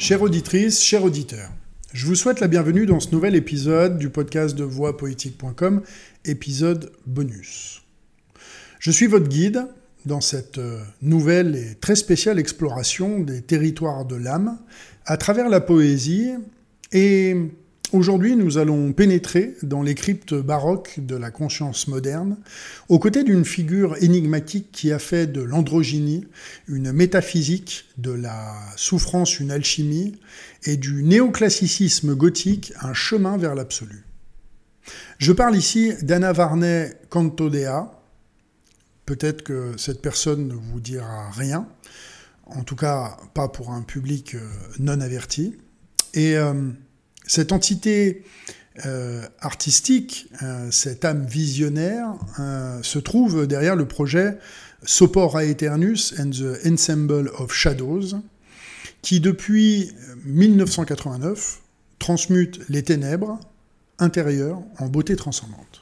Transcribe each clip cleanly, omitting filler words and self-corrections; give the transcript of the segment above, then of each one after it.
Chère auditrice, chers auditeurs, je vous souhaite la bienvenue dans ce nouvel épisode du podcast de voixpoétique.com, épisode bonus. Je suis votre guide dans cette nouvelle et très spéciale exploration des territoires de l'âme à travers la poésie, et aujourd'hui nous allons pénétrer dans les cryptes baroques de la conscience moderne, aux côtés d'une figure énigmatique qui a fait de l'androgynie une métaphysique, de la souffrance une alchimie, et du néoclassicisme gothique un chemin vers l'absolu. Je parle ici d'Anna Varney Cantodea. Peut-être que cette personne ne vous dira rien, en tout cas pas pour un public non averti. Et cette entité artistique, cette âme visionnaire, se trouve derrière le projet Sopor Aeternus and the Ensemble of Shadows, qui depuis 1989 transmute les ténèbres intérieures en beauté transcendante.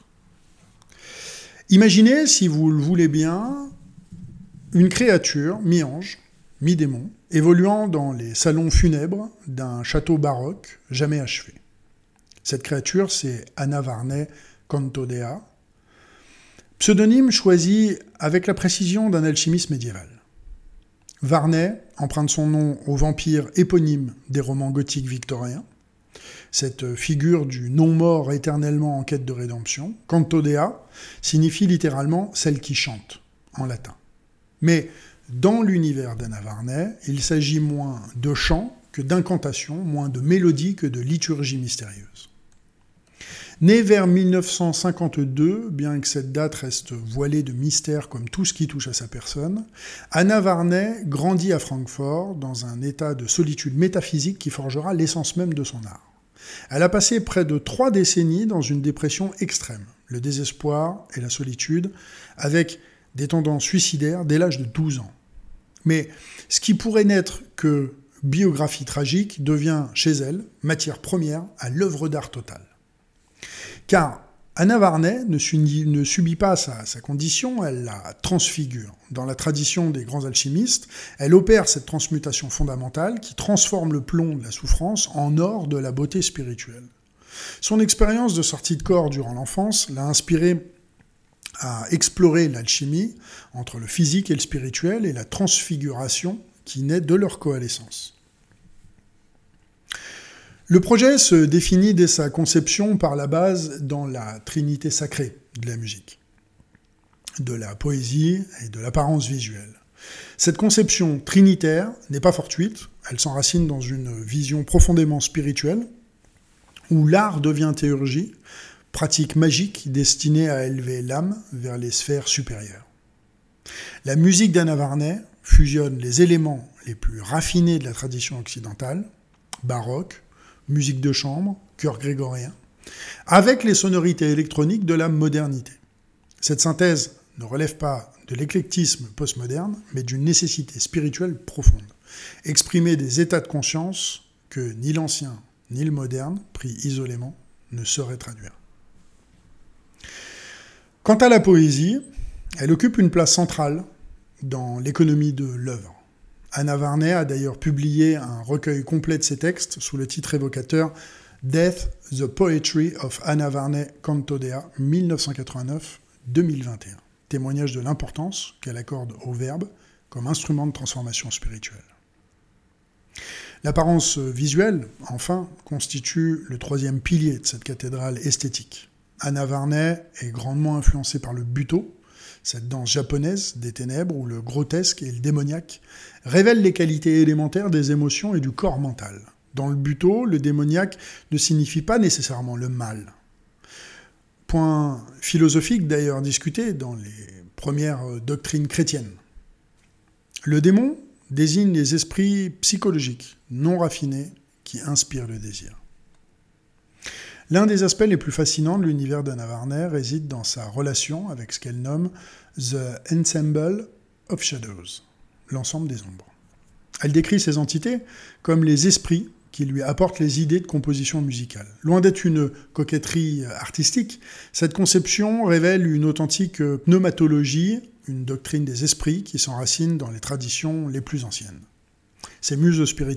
Imaginez, si vous le voulez bien, une créature, mi-ange, mi-démon, évoluant dans les salons funèbres d'un château baroque jamais achevé. Cette créature, c'est Anna Varney Cantodea, pseudonyme choisi avec la précision d'un alchimiste médiéval. Varney emprunte son nom au vampire éponyme des romans gothiques victoriens, cette figure du non-mort éternellement en quête de rédemption. Cantodea signifie littéralement « celle qui chante » en latin. Mais dans l'univers d'Anna Varney, il s'agit moins de chant que d'incantation, moins de mélodie que de liturgie mystérieuse. Née vers 1952, bien que cette date reste voilée de mystère comme tout ce qui touche à sa personne, Anna Varney grandit à Francfort dans un état de solitude métaphysique qui forgera l'essence même de son art. Elle a passé près de 3 décennies dans une dépression extrême, le désespoir et la solitude, avec des tendances suicidaires dès l'âge de 12 ans. Mais ce qui pourrait n'être que biographie tragique devient, chez elle, matière première à l'œuvre d'art totale. Car Anna Varney ne subit pas sa condition, elle la transfigure. Dans la tradition des grands alchimistes, elle opère cette transmutation fondamentale qui transforme le plomb de la souffrance en or de la beauté spirituelle. Son expérience de sortie de corps durant l'enfance l'a inspirée à explorer l'alchimie entre le physique et le spirituel et la transfiguration qui naît de leur coalescence. Le projet se définit dès sa conception par la base dans la trinité sacrée de la musique, de la poésie et de l'apparence visuelle. Cette conception trinitaire n'est pas fortuite, elle s'enracine dans une vision profondément spirituelle, où l'art devient théurgie, pratique magique destinée à élever l'âme vers les sphères supérieures. La musique d'Anna Varney fusionne les éléments les plus raffinés de la tradition occidentale, baroque, musique de chambre, chœur grégorien, avec les sonorités électroniques de la modernité. Cette synthèse ne relève pas de l'éclectisme postmoderne, mais d'une nécessité spirituelle profonde, exprimer des états de conscience que ni l'ancien ni le moderne, pris isolément, ne sauraient traduire. Quant à la poésie, elle occupe une place centrale dans l'économie de l'œuvre. Anna Varney a d'ailleurs publié un recueil complet de ses textes sous le titre évocateur « Death, the Poetry of Anna Varney Cantodea, 1989-2021 », témoignage de l'importance qu'elle accorde au verbe comme instrument de transformation spirituelle. L'apparence visuelle, enfin, constitue le 3e pilier de cette cathédrale esthétique. Anna Varney est grandement influencée par le Buto, cette danse japonaise des ténèbres où le grotesque et le démoniaque révèlent les qualités élémentaires des émotions et du corps mental. Dans le Buto, le démoniaque ne signifie pas nécessairement le mal. Point philosophique d'ailleurs discuté dans les premières doctrines chrétiennes. Le démon désigne les esprits psychologiques, non raffinés, qui inspirent le désir. L'un des aspects les plus fascinants de l'univers d'Anna Varney réside dans sa relation avec ce qu'elle nomme « The Ensemble of Shadows », l'ensemble des ombres. Elle décrit ces entités comme les esprits qui lui apportent les idées de composition musicale. Loin d'être une coquetterie artistique, cette conception révèle une authentique pneumatologie, une doctrine des esprits qui s'enracine dans les traditions les plus anciennes. Ces muses spirituelles,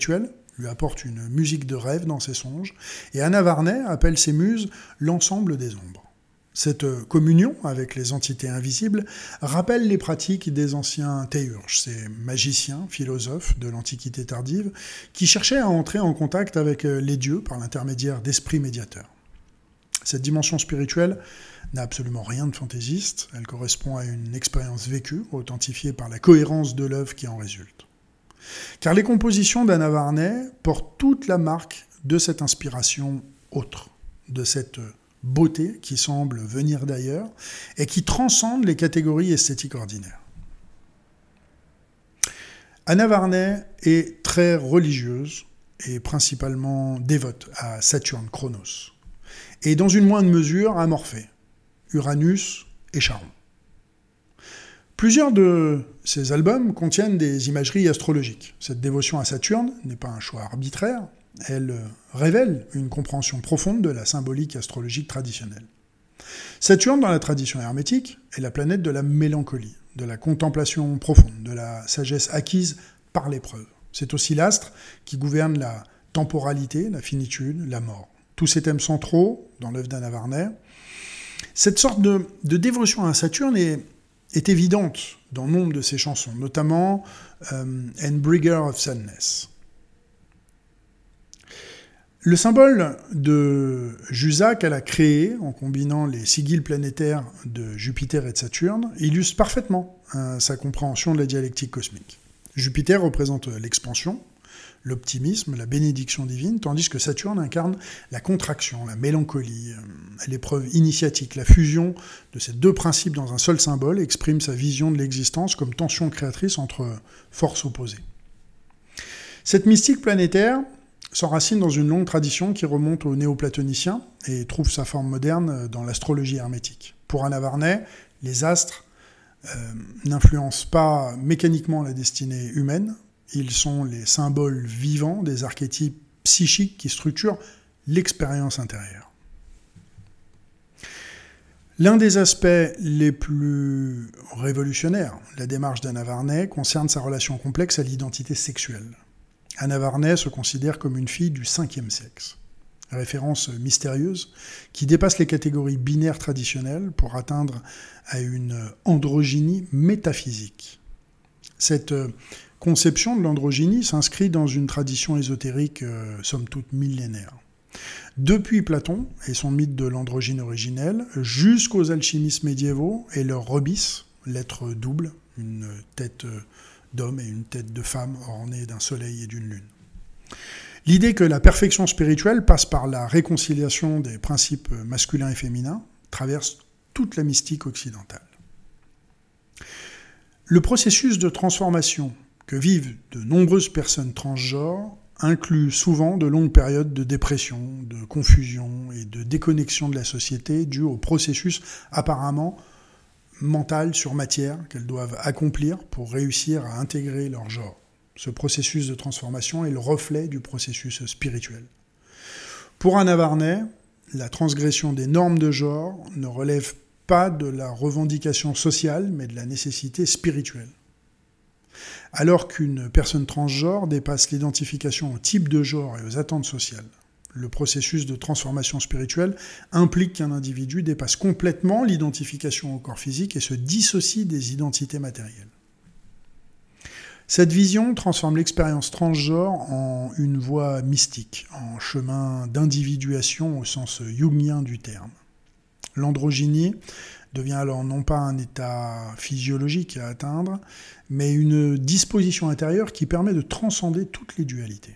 lui apporte une musique de rêve dans ses songes, et Anna Varney appelle ses muses l'ensemble des ombres. Cette communion avec les entités invisibles rappelle les pratiques des anciens théurges, ces magiciens, philosophes de l'Antiquité tardive, qui cherchaient à entrer en contact avec les dieux par l'intermédiaire d'esprits médiateurs. Cette dimension spirituelle n'a absolument rien de fantaisiste, elle correspond à une expérience vécue, authentifiée par la cohérence de l'œuvre qui en résulte. Car les compositions d'Anna Varney portent toute la marque de cette inspiration autre, de cette beauté qui semble venir d'ailleurs et qui transcende les catégories esthétiques ordinaires. Anna Varney est très religieuse et principalement dévote à Saturne Chronos, et dans une moindre mesure à Morphée, Uranus et Charon. Plusieurs de ces albums contiennent des imageries astrologiques. Cette dévotion à Saturne n'est pas un choix arbitraire, elle révèle une compréhension profonde de la symbolique astrologique traditionnelle. Saturne, dans la tradition hermétique, est la planète de la mélancolie, de la contemplation profonde, de la sagesse acquise par l'épreuve. C'est aussi l'astre qui gouverne la temporalité, la finitude, la mort. Tous ces thèmes centraux dans l'œuvre d'Anna Varney. Cette sorte de dévotion à Saturne est évidente dans nombre de ses chansons, notamment And Bringer of Sadness. Le symbole de Jusa qu'elle a créé en combinant les sigils planétaires de Jupiter et de Saturne illustre parfaitement sa compréhension de la dialectique cosmique. Jupiter représente l'expansion, l'optimisme, la bénédiction divine, tandis que Saturne incarne la contraction, la mélancolie, l'épreuve initiatique. La fusion de ces deux principes dans un seul symbole exprime sa vision de l'existence comme tension créatrice entre forces opposées. Cette mystique planétaire s'enracine dans une longue tradition qui remonte aux néoplatoniciens et trouve sa forme moderne dans l'astrologie hermétique. Pour Anna Varney, les astres n'influencent pas mécaniquement la destinée humaine, ils sont les symboles vivants des archétypes psychiques qui structurent l'expérience intérieure. L'un des aspects les plus révolutionnaires de la démarche d'Anna Varney concerne sa relation complexe à l'identité sexuelle. Anna Varney se considère comme une fille du 5e sexe, référence mystérieuse qui dépasse les catégories binaires traditionnelles pour atteindre à une androgynie métaphysique. Cette conception de l'androgynie s'inscrit dans une tradition ésotérique somme toute millénaire. Depuis Platon et son mythe de l'androgyne originelle, jusqu'aux alchimistes médiévaux et leur rebis, l'être double, une tête d'homme et une tête de femme ornée d'un soleil et d'une lune. L'idée que la perfection spirituelle passe par la réconciliation des principes masculins et féminins traverse toute la mystique occidentale. Le processus de transformation que vivent de nombreuses personnes transgenres inclut souvent de longues périodes de dépression, de confusion et de déconnexion de la société dues au processus apparemment mental sur matière qu'elles doivent accomplir pour réussir à intégrer leur genre. Ce processus de transformation est le reflet du processus spirituel. Pour Anna Varney, la transgression des normes de genre ne relève pas de la revendication sociale, mais de la nécessité spirituelle. Alors qu'une personne transgenre dépasse l'identification au type de genre et aux attentes sociales, le processus de transformation spirituelle implique qu'un individu dépasse complètement l'identification au corps physique et se dissocie des identités matérielles. Cette vision transforme l'expérience transgenre en une voie mystique, en chemin d'individuation au sens jungien du terme. L'androgynie devient alors non pas un état physiologique à atteindre, mais une disposition intérieure qui permet de transcender toutes les dualités.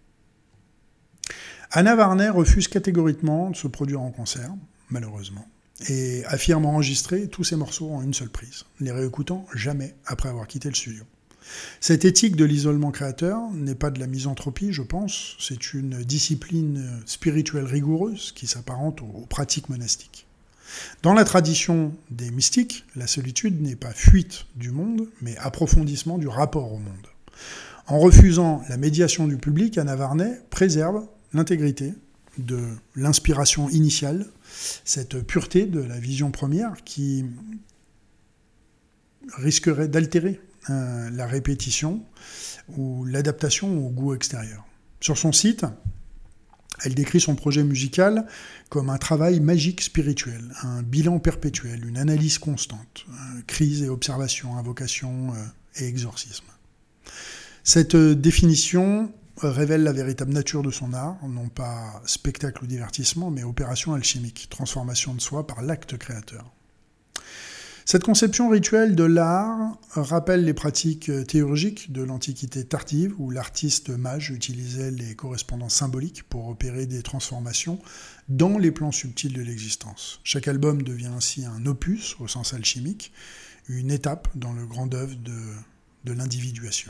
Anna Varney refuse catégoriquement de se produire en concert, malheureusement, et affirme enregistrer tous ses morceaux en une seule prise, les réécoutant jamais après avoir quitté le studio. Cette éthique de l'isolement créateur n'est pas de la misanthropie, je pense, c'est une discipline spirituelle rigoureuse qui s'apparente aux pratiques monastiques. Dans la tradition des mystiques, la solitude n'est pas fuite du monde, mais approfondissement du rapport au monde. En refusant la médiation du public, Anna Varney préserve l'intégrité de l'inspiration initiale, cette pureté de la vision première qui risquerait d'altérer la répétition ou l'adaptation au goût extérieur. Sur son site, elle décrit son projet musical comme un travail magique spirituel, un bilan perpétuel, une analyse constante, crise et observation, invocation et exorcisme. Cette définition révèle la véritable nature de son art, non pas spectacle ou divertissement, mais opération alchimique, transformation de soi par l'acte créateur. Cette conception rituelle de l'art rappelle les pratiques théurgiques de l'Antiquité tardive, où l'artiste mage utilisait les correspondances symboliques pour opérer des transformations dans les plans subtils de l'existence. Chaque album devient ainsi un opus, au sens alchimique, une étape dans le grand œuvre de l'individuation.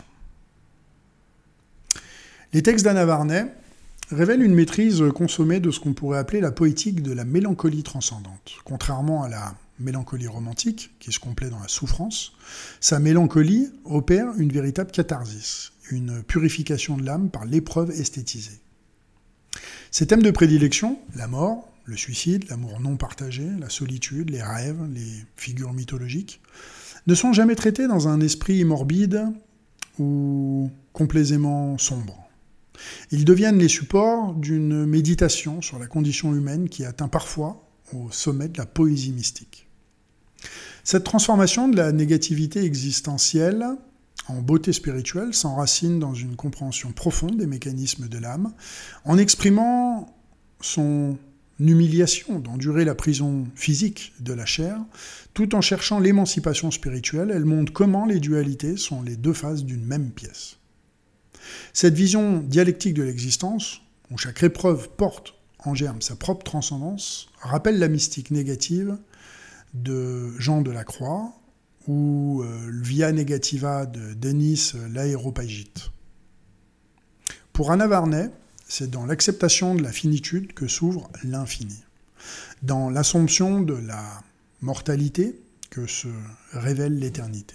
Les textes d'Anna Varney révèlent une maîtrise consommée de ce qu'on pourrait appeler la poétique de la mélancolie transcendante. Contrairement à la mélancolie romantique, qui se complaît dans la souffrance, sa mélancolie opère une véritable catharsis, une purification de l'âme par l'épreuve esthétisée. Ses thèmes de prédilection, la mort, le suicide, l'amour non partagé, la solitude, les rêves, les figures mythologiques, ne sont jamais traités dans un esprit morbide ou complaisément sombre. Ils deviennent les supports d'une méditation sur la condition humaine qui atteint parfois au sommet de la poésie mystique. Cette transformation de la négativité existentielle en beauté spirituelle s'enracine dans une compréhension profonde des mécanismes de l'âme, en exprimant son humiliation d'endurer la prison physique de la chair, tout en cherchant l'émancipation spirituelle. Elle montre comment les dualités sont les deux faces d'une même pièce. Cette vision dialectique de l'existence, où chaque épreuve porte en germe sa propre transcendance, rappelle la mystique négative de Jean de la Croix ou le Via Negativa de Denis l'Aéropagite. Pour Anna Varney, c'est dans l'acceptation de la finitude que s'ouvre l'infini, dans l'assomption de la mortalité que se révèle l'éternité.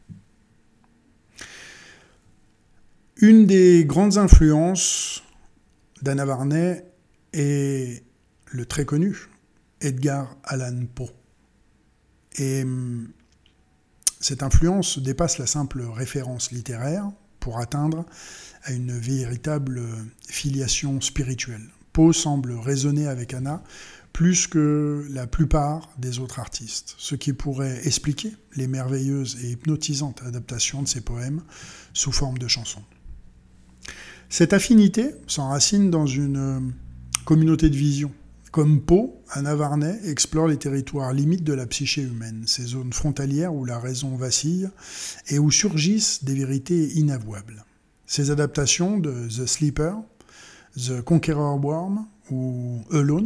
Une des grandes influences d'Anna Varney est le très connu Edgar Allan Poe. Et cette influence dépasse la simple référence littéraire pour atteindre à une véritable filiation spirituelle. Poe semble résonner avec Anna plus que la plupart des autres artistes, ce qui pourrait expliquer les merveilleuses et hypnotisantes adaptations de ses poèmes sous forme de chansons. Cette affinité s'enracine dans une communauté de vision. Comme Poe, Anna Varney explore les territoires limites de la psyché humaine, ces zones frontalières où la raison vacille et où surgissent des vérités inavouables. Ces adaptations de The Sleeper, The Conqueror Worm ou Alone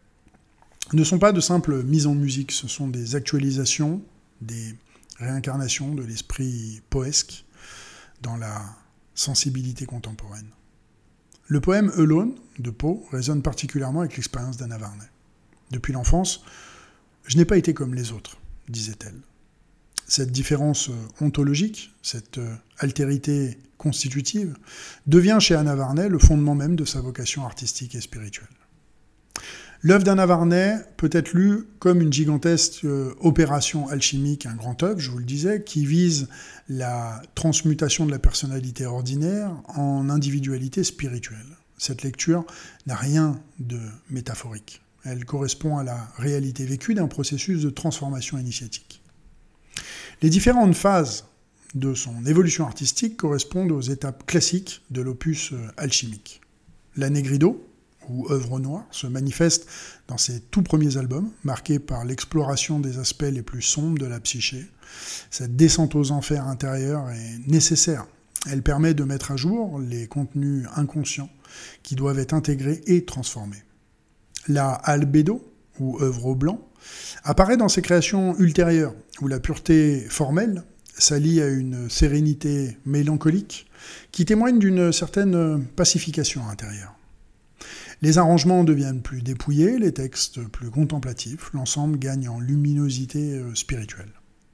ne sont pas de simples mises en musique, ce sont des actualisations, des réincarnations de l'esprit poesque dans la sensibilité contemporaine. Le poème Alone de Poe résonne particulièrement avec l'expérience d'Anna Varney. Depuis l'enfance, je n'ai pas été comme les autres, disait-elle. Cette différence ontologique, cette altérité constitutive, devient chez Anna Varney le fondement même de sa vocation artistique et spirituelle. L'œuvre d'Anna Varney peut être lue comme une gigantesque opération alchimique, un grand œuvre, je vous le disais, qui vise la transmutation de la personnalité ordinaire en individualité spirituelle. Cette lecture n'a rien de métaphorique. Elle correspond à la réalité vécue d'un processus de transformation initiatique. Les différentes phases de son évolution artistique correspondent aux étapes classiques de l'opus alchimique. La Negrido, ou œuvre noire, se manifeste dans ses tout premiers albums, marqués par l'exploration des aspects les plus sombres de la psyché. Cette descente aux enfers intérieurs est nécessaire. Elle permet de mettre à jour les contenus inconscients qui doivent être intégrés et transformés. La Albedo, ou œuvre au blanc, apparaît dans ses créations ultérieures, où la pureté formelle s'allie à une sérénité mélancolique qui témoigne d'une certaine pacification intérieure. Les arrangements deviennent plus dépouillés, les textes plus contemplatifs, l'ensemble gagne en luminosité spirituelle.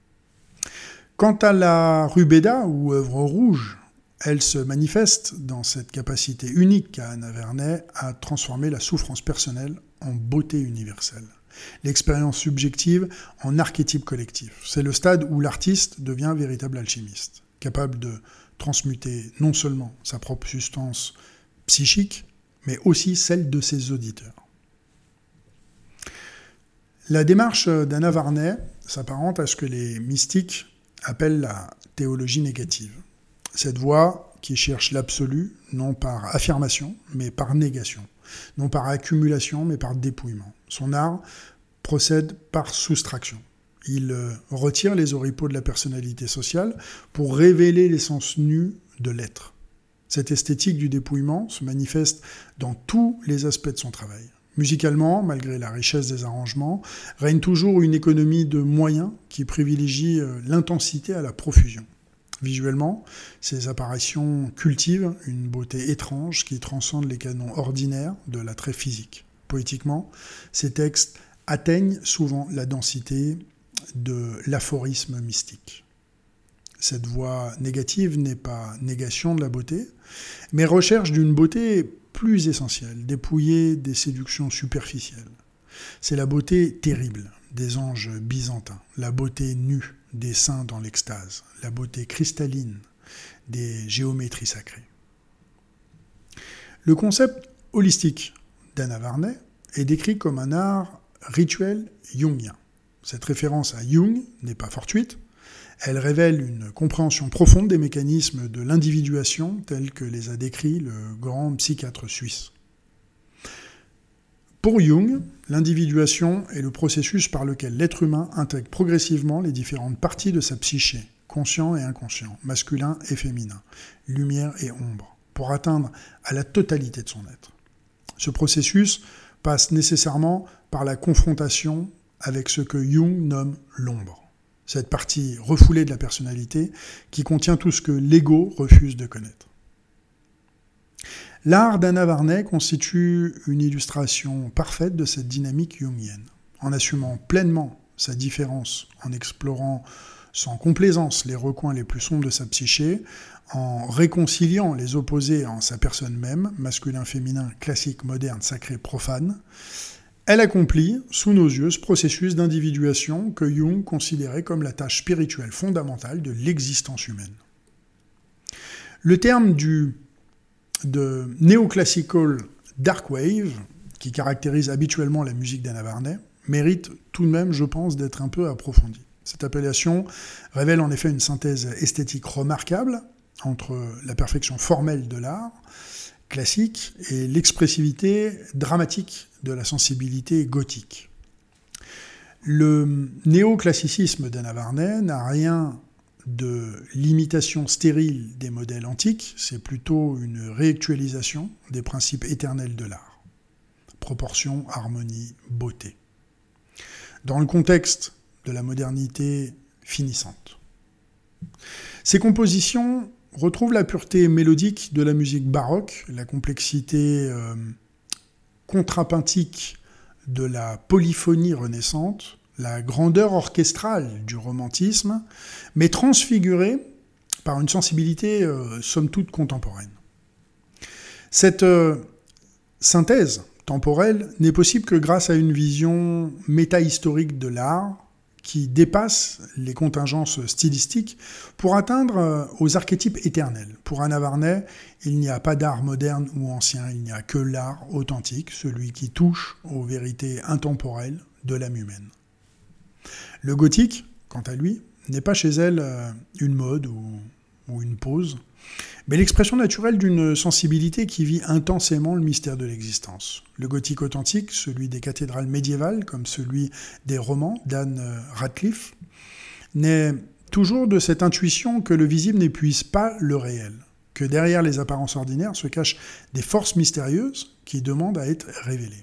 Quant à la Rubeda, ou œuvre rouge, elle se manifeste dans cette capacité unique qu'a Anna Varney à transformer la souffrance personnelle en beauté universelle, l'expérience subjective en archétype collectif. C'est le stade où l'artiste devient véritable alchimiste, capable de transmuter non seulement sa propre substance psychique, mais aussi celle de ses auditeurs. La démarche d'Anna Varney s'apparente à ce que les mystiques appellent la théologie négative. Cette voie qui cherche l'absolu, non par affirmation, mais par négation, non par accumulation, mais par dépouillement. Son art procède par soustraction. Il retire les oripeaux de la personnalité sociale pour révéler l'essence nue de l'être. Cette esthétique du dépouillement se manifeste dans tous les aspects de son travail. Musicalement, malgré la richesse des arrangements, règne toujours une économie de moyens qui privilégie l'intensité à la profusion. Visuellement, ces apparitions cultivent une beauté étrange qui transcende les canons ordinaires de l'attrait physique. Poétiquement, ces textes atteignent souvent la densité de l'aphorisme mystique. Cette voie négative n'est pas négation de la beauté, mais recherche d'une beauté plus essentielle, dépouillée des séductions superficielles. C'est la beauté terrible des anges byzantins, la beauté nue des saints dans l'extase, la beauté cristalline des géométries sacrées. Le concept holistique d'Anna Varney est décrit comme un art rituel jungien. Cette référence à Jung n'est pas fortuite. Elle révèle une compréhension profonde des mécanismes de l'individuation tels que les a décrits le grand psychiatre suisse. Pour Jung, l'individuation est le processus par lequel l'être humain intègre progressivement les différentes parties de sa psyché, conscient et inconscient, masculin et féminin, lumière et ombre, pour atteindre à la totalité de son être. Ce processus passe nécessairement par la confrontation avec ce que Jung nomme l'ombre. Cette partie refoulée de la personnalité qui contient tout ce que l'ego refuse de connaître. L'art d'Anna Varney constitue une illustration parfaite de cette dynamique jungienne. En assumant pleinement sa différence, en explorant sans complaisance les recoins les plus sombres de sa psyché, en réconciliant les opposés en sa personne même, masculin, féminin, classique, moderne, sacré, profane, elle accomplit, sous nos yeux, ce processus d'individuation que Jung considérait comme la tâche spirituelle fondamentale de l'existence humaine. Le terme de néoclassical dark wave, qui caractérise habituellement la musique d'Anna Varney, mérite tout de même, je pense, d'être un peu approfondi. Cette appellation révèle en effet une synthèse esthétique remarquable entre la perfection formelle de l'art classique et l'expressivité dramatique de la sensibilité gothique. Le néoclassicisme d'Anna Varney n'a rien de l'imitation stérile des modèles antiques, c'est plutôt une réactualisation des principes éternels de l'art. Proportion, harmonie, beauté. Dans le contexte de la modernité finissante. Ces compositions retrouvent la pureté mélodique de la musique baroque, la complexité contrapuntique de la polyphonie renaissante, la grandeur orchestrale du romantisme, mais transfigurée par une sensibilité somme toute contemporaine. Cette synthèse temporelle n'est possible que grâce à une vision métahistorique de l'art qui dépasse les contingences stylistiques pour atteindre aux archétypes éternels. Pour Anna Varney, il n'y a pas d'art moderne ou ancien, il n'y a que l'art authentique, celui qui touche aux vérités intemporelles de l'âme humaine. Le gothique, quant à lui, n'est pas chez elle une mode ou une pose, mais l'expression naturelle d'une sensibilité qui vit intensément le mystère de l'existence. Le gothique authentique, celui des cathédrales médiévales, comme celui des romans d'Anne Radcliffe, naît toujours de cette intuition que le visible n'épuise pas le réel, que derrière les apparences ordinaires se cachent des forces mystérieuses qui demandent à être révélées.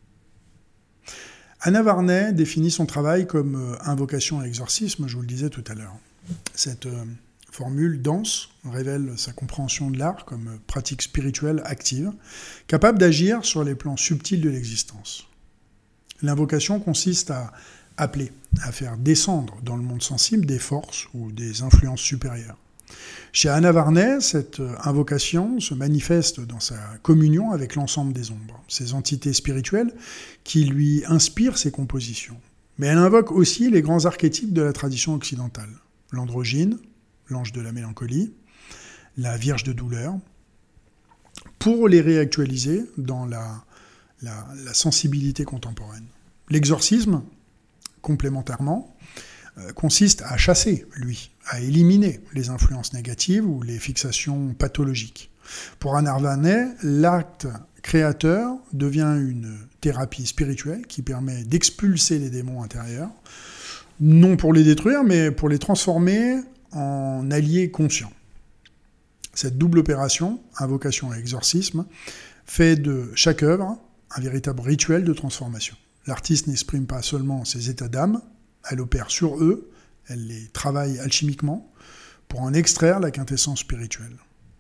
Anna Varney définit son travail comme invocation à l'exorcisme, je vous le disais tout à l'heure. Cette formule dense révèle sa compréhension de l'art comme pratique spirituelle active, capable d'agir sur les plans subtils de l'existence. L'invocation consiste à appeler, à faire descendre dans le monde sensible des forces ou des influences supérieures. Chez Anna Varney, cette invocation se manifeste dans sa communion avec l'ensemble des ombres, ces entités spirituelles qui lui inspirent ses compositions. Mais elle invoque aussi les grands archétypes de la tradition occidentale. L'androgyne, l'ange de la mélancolie, la Vierge de douleur, pour les réactualiser dans la sensibilité contemporaine. L'exorcisme, complémentairement, consiste à chasser, lui, à éliminer les influences négatives ou les fixations pathologiques. Pour Hannah Varney, l'acte créateur devient une thérapie spirituelle qui permet d'expulser les démons intérieurs, non pour les détruire, mais pour les transformer en alliés conscients. Cette double opération, invocation et exorcisme, fait de chaque œuvre un véritable rituel de transformation. L'artiste n'exprime pas seulement ses états d'âme, elle opère sur eux, elle les travaille alchimiquement pour en extraire la quintessence spirituelle.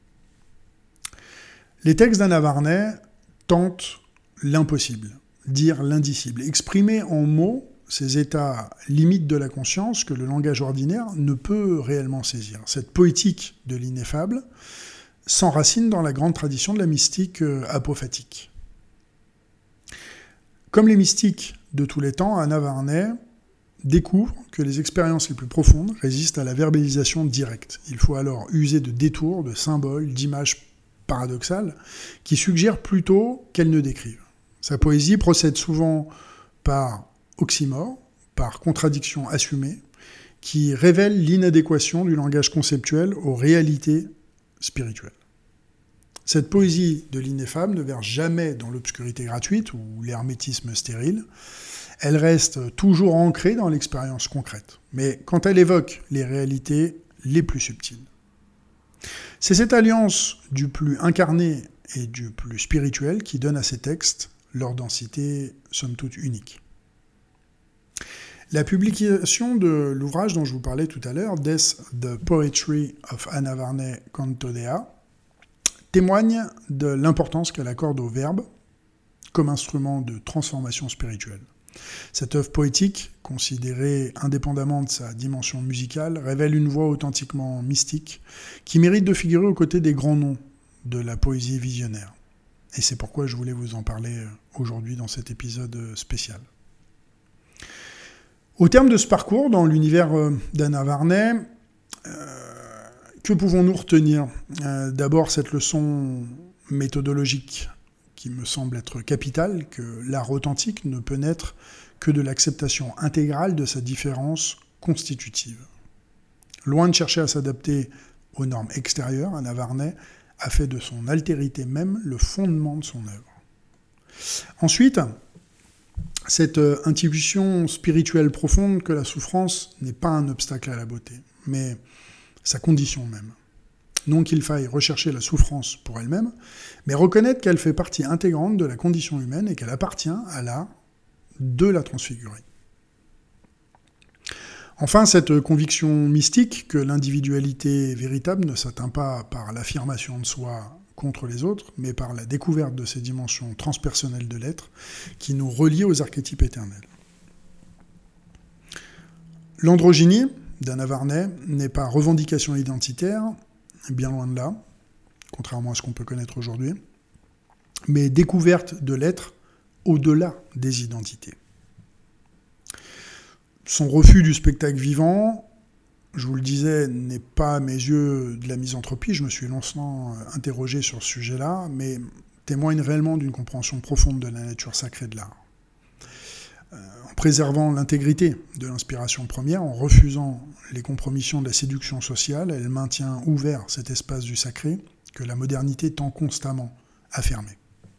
Les textes d'Hannah Varney tentent l'impossible, dire l'indicible, exprimer en mots ces états limites de la conscience que le langage ordinaire ne peut réellement saisir. Cette poétique de l'ineffable s'enracine dans la grande tradition de la mystique apophatique. Comme les mystiques de tous les temps, Hannah Varney découvre que les expériences les plus profondes résistent à la verbalisation directe. Il faut alors user de détours, de symboles, d'images paradoxales qui suggèrent plutôt qu'elles ne décrivent. Sa poésie procède souvent par oxymore, par contradiction assumée, qui révèle l'inadéquation du langage conceptuel aux réalités spirituelles. Cette poésie de l'ineffable ne verse jamais dans l'obscurité gratuite ou l'hermétisme stérile. Elle reste toujours ancrée dans l'expérience concrète, mais quand elle évoque les réalités les plus subtiles. C'est cette alliance du plus incarné et du plus spirituel qui donne à ces textes leur densité somme toute unique. La publication de l'ouvrage dont je vous parlais tout à l'heure, Death, the Poetry of Hannah Varney Canto Dea, témoigne de l'importance qu'elle accorde au verbe comme instrument de transformation spirituelle. Cette œuvre poétique, considérée indépendamment de sa dimension musicale, révèle une voix authentiquement mystique qui mérite de figurer aux côtés des grands noms de la poésie visionnaire. Et c'est pourquoi je voulais vous en parler aujourd'hui dans cet épisode spécial. Au terme de ce parcours dans l'univers d'Hannah Varney, que pouvons-nous retenir ? D'abord, cette leçon méthodologique qui me semble être capitale, que l'art authentique ne peut naître que de l'acceptation intégrale de sa différence constitutive. Loin de chercher à s'adapter aux normes extérieures, Hannah Varney a fait de son altérité même le fondement de son œuvre. Ensuite, cette intuition spirituelle profonde que la souffrance n'est pas un obstacle à la beauté, mais sa condition même. Non qu'il faille rechercher la souffrance pour elle-même, mais reconnaître qu'elle fait partie intégrante de la condition humaine et qu'elle appartient à l'art de la transfigurer. Enfin, cette conviction mystique que l'individualité véritable ne s'atteint pas par l'affirmation de soi contre les autres, mais par la découverte de ces dimensions transpersonnelles de l'être qui nous relient aux archétypes éternels. L'androgynie d'Hannah Varney n'est pas revendication identitaire, bien loin de là, contrairement à ce qu'on peut connaître aujourd'hui, mais découverte de l'être au-delà des identités. Son refus du spectacle vivant, je vous le disais, n'est pas à mes yeux de la misanthropie, je me suis longtemps interrogé sur ce sujet-là, mais témoigne réellement d'une compréhension profonde de la nature sacrée de l'art. En préservant l'intégrité de l'inspiration première, en refusant les compromissions de la séduction sociale, elle maintient ouvert cet espace du sacré que la modernité tend constamment à fermer.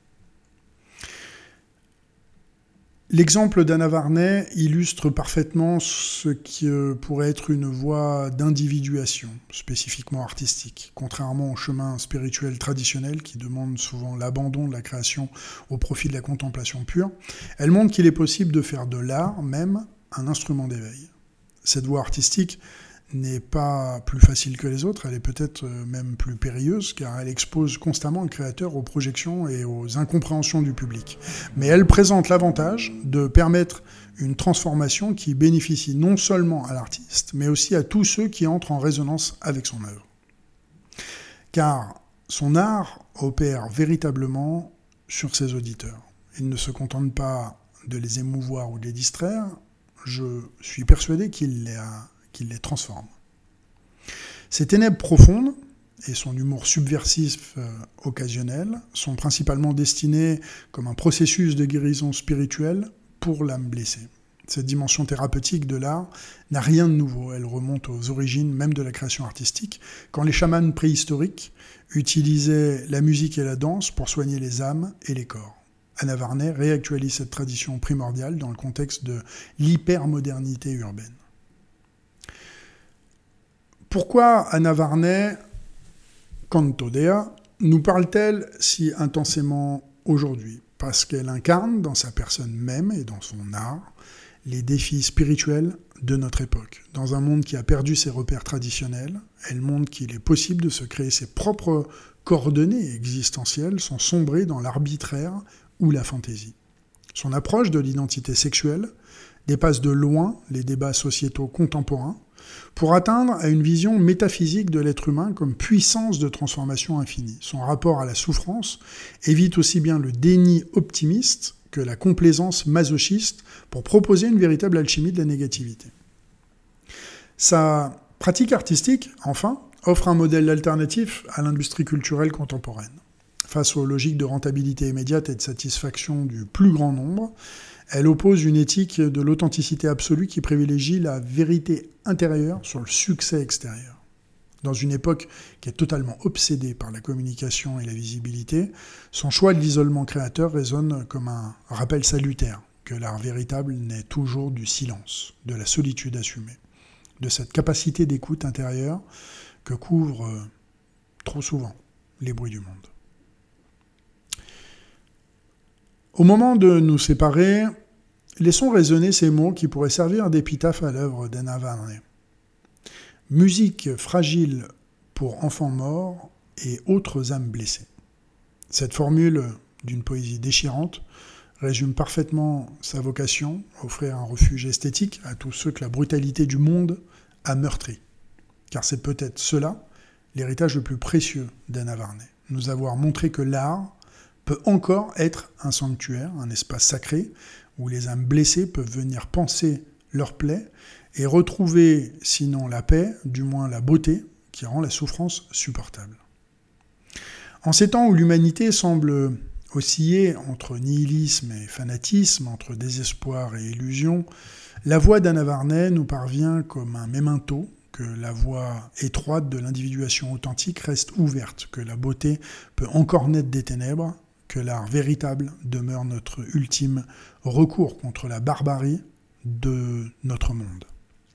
L'exemple d'Hannah Varney illustre parfaitement ce qui pourrait être une voie d'individuation, spécifiquement artistique, contrairement au chemin spirituel traditionnel qui demande souvent l'abandon de la création au profit de la contemplation pure. Elle montre qu'il est possible de faire de l'art même un instrument d'éveil. Cette voie artistique n'est pas plus facile que les autres, elle est peut-être même plus périlleuse, car elle expose constamment le créateur aux projections et aux incompréhensions du public. Mais elle présente l'avantage de permettre une transformation qui bénéficie non seulement à l'artiste, mais aussi à tous ceux qui entrent en résonance avec son œuvre. Car son art opère véritablement sur ses auditeurs. Il ne se contente pas de les émouvoir ou de les distraire, je suis persuadé qu'il les transforme. Ces ténèbres profondes et son humour subversif occasionnel sont principalement destinés comme un processus de guérison spirituelle pour l'âme blessée. Cette dimension thérapeutique de l'art n'a rien de nouveau, elle remonte aux origines même de la création artistique, quand les chamans préhistoriques utilisaient la musique et la danse pour soigner les âmes et les corps. Anna Varney réactualise cette tradition primordiale dans le contexte de l'hypermodernité urbaine. Pourquoi Anna Varney Canto Dea nous parle-t-elle si intensément aujourd'hui ? Parce qu'elle incarne dans sa personne même et dans son art les défis spirituels de notre époque. Dans un monde qui a perdu ses repères traditionnels, elle montre qu'il est possible de se créer ses propres coordonnées existentielles sans sombrer dans l'arbitraire ou la fantaisie. Son approche de l'identité sexuelle dépasse de loin les débats sociétaux contemporains pour atteindre à une vision métaphysique de l'être humain comme puissance de transformation infinie. Son rapport à la souffrance évite aussi bien le déni optimiste que la complaisance masochiste pour proposer une véritable alchimie de la négativité. Sa pratique artistique, enfin, offre un modèle alternatif à l'industrie culturelle contemporaine. Face aux logiques de rentabilité immédiate et de satisfaction du plus grand nombre, elle oppose une éthique de l'authenticité absolue qui privilégie la vérité intérieure sur le succès extérieur. Dans une époque qui est totalement obsédée par la communication et la visibilité, son choix de l'isolement créateur résonne comme un rappel salutaire que l'art véritable naît toujours du silence, de la solitude assumée, de cette capacité d'écoute intérieure que couvrent trop souvent les bruits du monde. Au moment de nous séparer, laissons résonner ces mots qui pourraient servir d'épitaphe à l'œuvre d'Anna Varney. Musique fragile pour enfants morts et autres âmes blessées. Cette formule d'une poésie déchirante résume parfaitement sa vocation, offrir un refuge esthétique à tous ceux que la brutalité du monde a meurtris. Car c'est peut-être cela l'héritage le plus précieux d'Anna Varney. Nous avoir montré que l'art peut encore être un sanctuaire, un espace sacré, où les âmes blessées peuvent venir panser leurs plaies et retrouver, sinon la paix, du moins la beauté qui rend la souffrance supportable. En ces temps où l'humanité semble osciller entre nihilisme et fanatisme, entre désespoir et illusion, la voix d'Anna Varney nous parvient comme un memento, que la voie étroite de l'individuation authentique reste ouverte, que la beauté peut encore naître des ténèbres, que l'art véritable demeure notre ultime recours contre la barbarie de notre monde.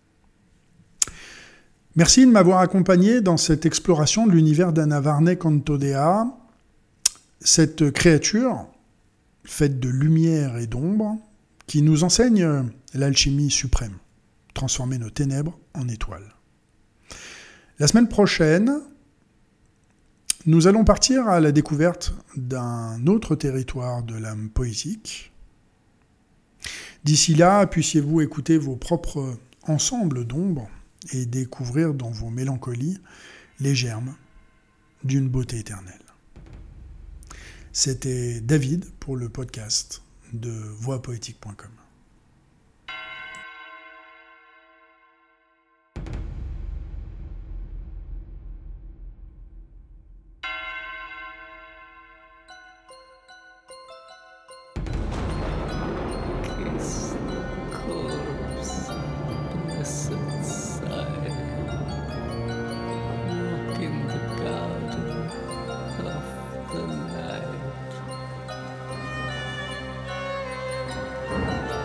Merci de m'avoir accompagné dans cette exploration de l'univers d'Anna Varney Canto Dea, cette créature faite de lumière et d'ombre qui nous enseigne l'alchimie suprême, transformer nos ténèbres en étoiles. La semaine prochaine, nous allons partir à la découverte d'un autre territoire de l'âme poétique. D'ici là, puissiez-vous écouter vos propres ensembles d'ombres et découvrir dans vos mélancolies les germes d'une beauté éternelle. C'était David pour le podcast de voixpoétique.com. the night.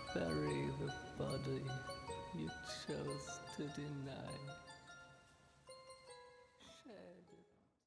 bury the body you chose to deny.